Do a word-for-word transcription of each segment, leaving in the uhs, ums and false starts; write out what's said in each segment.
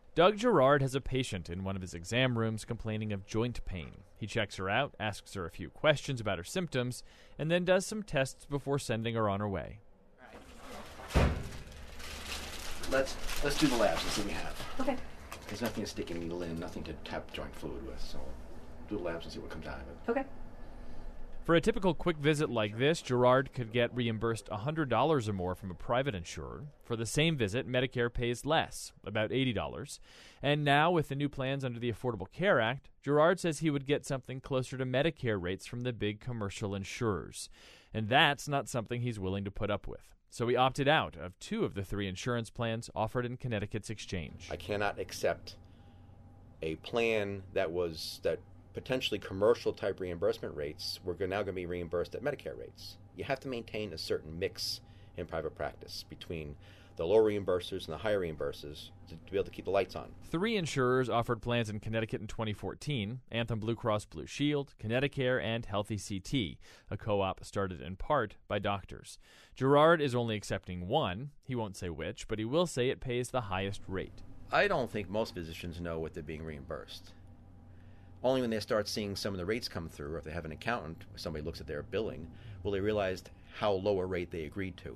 Doug Gerard has a patient in one of his exam rooms complaining of joint pain. He checks her out, asks her a few questions about her symptoms, and then does some tests before sending her on her way. Let's let's do the labs and see what we have. Okay. There's nothing to stick a needle in, nothing to tap joint fluid with, so do the labs and see what comes out of it. Okay. For a typical quick visit like this, Gerard could get reimbursed one hundred dollars or more from a private insurer. For the same visit, Medicare pays less, about eighty dollars. And now, with the new plans under the Affordable Care Act, Gerard says he would get something closer to Medicare rates from the big commercial insurers. And that's not something he's willing to put up with. So he opted out of two of the three insurance plans offered in Connecticut's exchange. I cannot accept a plan that was that potentially commercial type reimbursement rates were now going to be reimbursed at Medicare rates. You have to maintain a certain mix in private practice between the low reimbursers and the higher reimbursers to, to be able to keep the lights on. Three insurers offered plans in Connecticut in twenty fourteen: Anthem Blue Cross Blue Shield, Connecticut, and Healthy C T, a co-op started in part by doctors. Gerard is only accepting one. He won't say which, but he will say it pays the highest rate. I don't think most physicians know what they're being reimbursed. Only when they start seeing some of the rates come through, or if they have an accountant, or somebody looks at their billing, will they realize how low a rate they agreed to.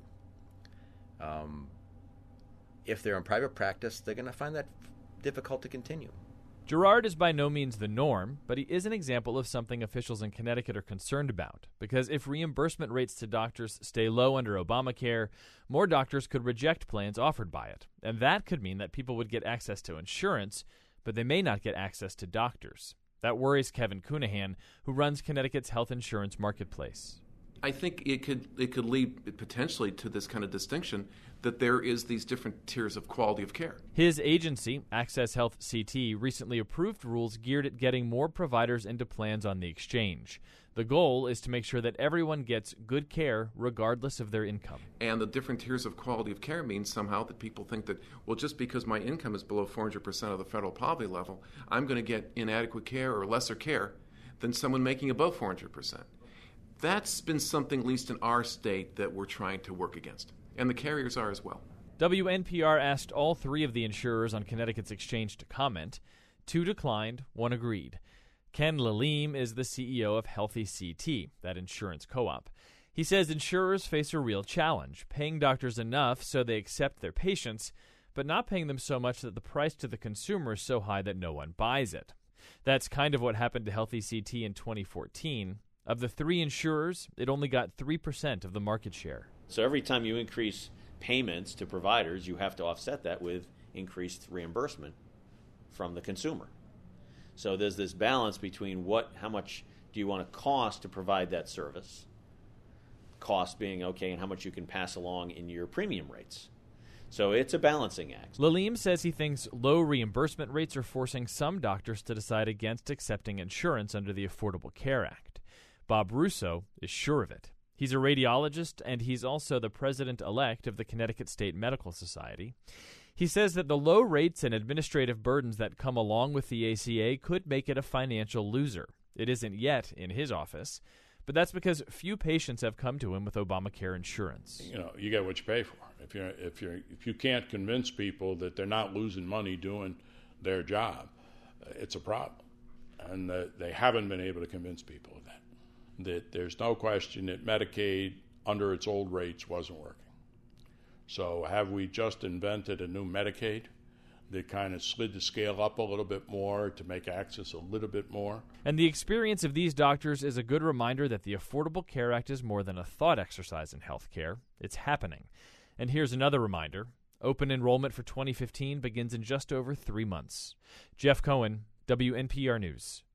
Um, if they're in private practice, they're going to find that difficult to continue. Gerard is by no means the norm, but he is an example of something officials in Connecticut are concerned about. Because if reimbursement rates to doctors stay low under Obamacare, more doctors could reject plans offered by it. And that could mean that people would get access to insurance, but they may not get access to doctors. That worries Kevin Cunahan, who runs Connecticut's health insurance marketplace. I think it could it could lead potentially to this kind of distinction that there is these different tiers of quality of care. His agency, Access Health C T, recently approved rules geared at getting more providers into plans on the exchange. The goal is to make sure that everyone gets good care regardless of their income. And the different tiers of quality of care means somehow that people think that, well, just because my income is below four hundred percent of the federal poverty level, I'm going to get inadequate care or lesser care than someone making above four hundred percent. That's been something, at least in our state, that we're trying to work against. And the carriers are as well. W N P R asked all three of the insurers on Connecticut's exchange to comment. Two declined, one agreed. Ken Lalim is the C E O of Healthy C T, that insurance co-op. He says insurers face a real challenge, paying doctors enough so they accept their patients, but not paying them so much that the price to the consumer is so high that no one buys it. That's kind of what happened to Healthy C T in twenty fourteen. Of the three insurers, it only got three percent of the market share. So every time you increase payments to providers, you have to offset that with increased reimbursement from the consumer. So there's this balance between what, how much do you want to cost to provide that service, cost being okay, and how much you can pass along in your premium rates. So it's a balancing act. Lalim says he thinks low reimbursement rates are forcing some doctors to decide against accepting insurance under the Affordable Care Act. Bob Russo is sure of it. He's a radiologist, and he's also the president-elect of the Connecticut State Medical Society. He says that the low rates and administrative burdens that come along with the A C A could make it a financial loser. It isn't yet in his office, but that's because few patients have come to him with Obamacare insurance. You know, you get what you pay for. If you if you if you can't convince people that they're not losing money doing their job, it's a problem, and uh, they haven't been able to convince people of that. That there's no question that Medicaid under its old rates wasn't working. So have we just invented a new Medicaid that kind of slid the scale up a little bit more to make access a little bit more? And the experience of these doctors is a good reminder that the Affordable Care Act is more than a thought exercise in healthcare. It's happening. And here's another reminder. Open enrollment for twenty fifteen begins in just over three months. Jeff Cohen, W N P R News.